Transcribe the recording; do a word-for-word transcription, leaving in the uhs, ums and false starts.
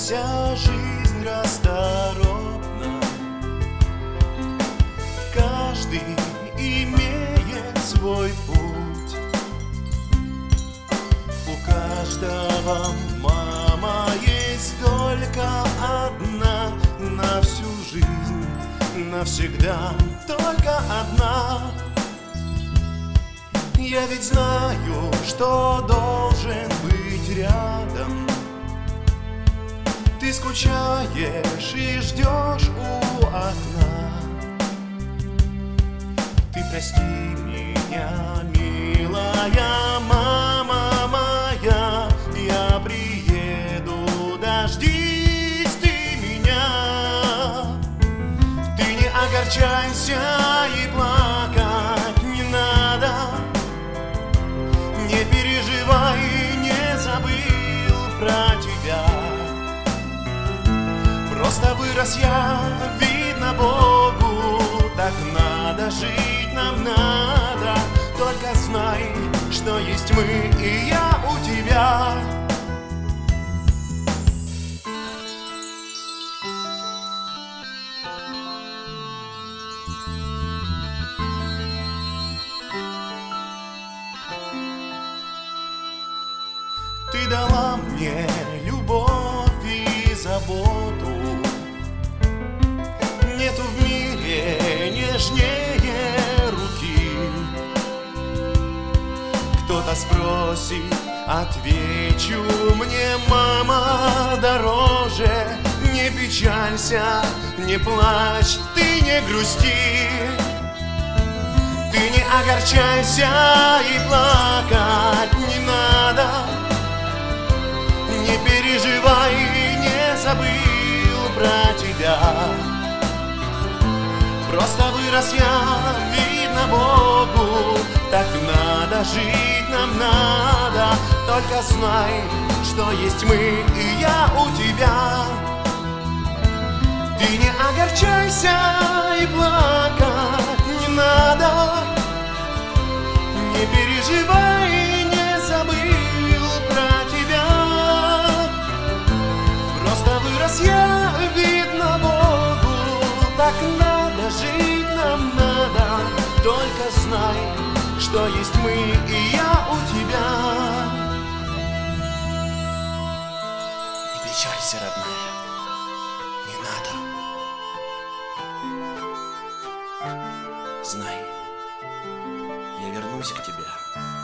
Вся жизнь расторопна, каждый имеет свой путь. У каждого мама есть только одна, на всю жизнь, навсегда только одна. Я ведь знаю, что должен быть рядом. Ты скучаешь и ждешь у окна. Ты прости меня, милая мама моя, я приеду, дождись ты меня. Ты не огорчайся и плакать не надо, не переживай, не забыл про тебя. Просто вырос я, видно Богу, так надо жить, нам надо. Только знай, что есть мы и я у тебя. Ты дала мне любовь и заботу. Нету в мире нежнее руки. Кто-то спросит, отвечу, мне мама дороже. Не печалься, не плачь, ты не грусти. Ты не огорчайся и плакать не надо. Не переживай, не забыл про тебя. Просто вырос я, видно Богу, так надо жить, нам надо. Только знай, что есть мы и я у тебя. Ты не огорчайся и плакать не надо. Не переживай, не забыл про тебя. Просто вырос я, видно Богу, так надо жить, нам надо. Только знай, что есть мы и я у тебя. Не печалься, родная, не надо. Знай, я вернусь к тебе.